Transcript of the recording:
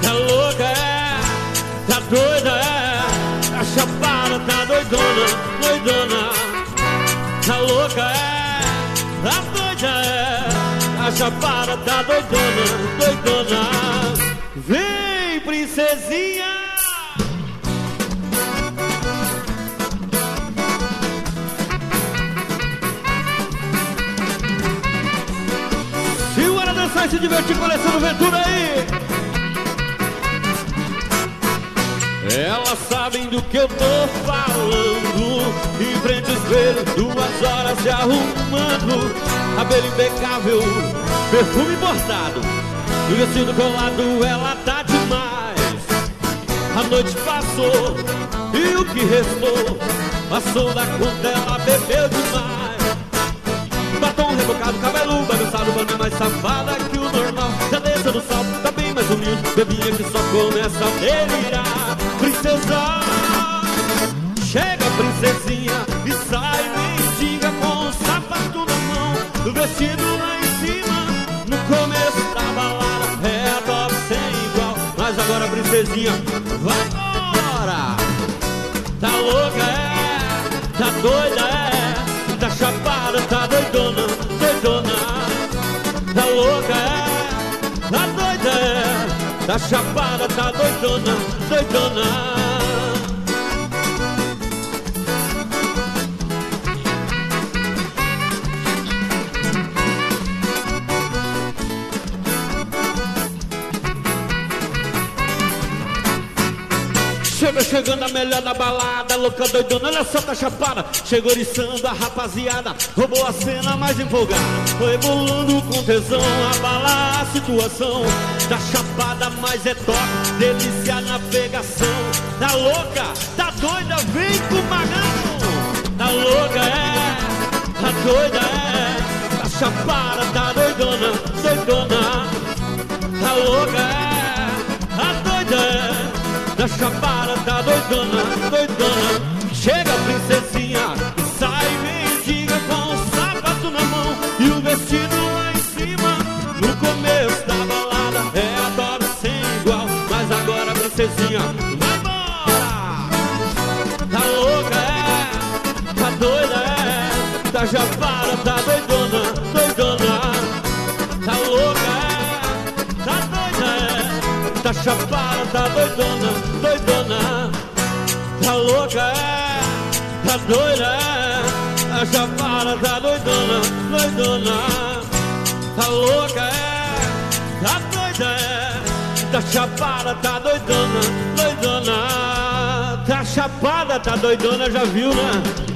tá louca, tá doida, tá chapada, tá doidona, doidona. Tá louca, tá doida, tá chapada, tá doidona, doidona. Vem, princesinha. Segura, dançar e se divertir com a Alessandro Ventura aí. Elas sabem do que eu tô falando. Em frente ao espelho, 2 horas se arrumando. Cabelo impecável, perfume bordado, e o vestido colado, ela tá demais. A noite passou e o que restou passou da conta, ela bebeu demais. Batom rebocado, cabelo bagunçado, banda mais safada que o normal. Já desceu do salto, tá bem mais humilde, bebinha que só começa a delirar. Princesa, chega princesinha e sai mendiga com o sapato na mão, o vestido lá em cima. No começo da balada é top sem igual, mas agora princesinha vai embora. Tá louca, tá doida, tá chapada, tá doidona, doidona. Tá louca, tá doida, tá chapada, tá doidona, doidona. Chegando a melhor da balada, louca doidona, olha só, tá chapada. Chegou eriçando a rapaziada, roubou a cena mais empolgada. Foi rebolando com tesão, abala a situação. Tá chapada, mas é top, delícia na pegação. Tá louca, tá doida, vem com o magão. Tá louca, tá doida, tá chapada, tá doidona, doidona. Tá louca, tá doida, tá chapada, tá doidona, doidona. Chega princesinha, sai mendiga com o sapato na mão e o vestido lá em cima. No começo da balada é a top sem igual, mas agora princesinha vai embora. Tá louca, tá doida, tá chapada, tá doidona, doidona. Tá louca, tá doida, tá chapada, tá doidona, doidona. Tá louca, tá doida, tá chapada, tá doidona, doidona. Tá louca, tá doida, tá chapada, tá doidona, doidona. Tá chapada, tá doidona, já viu, né?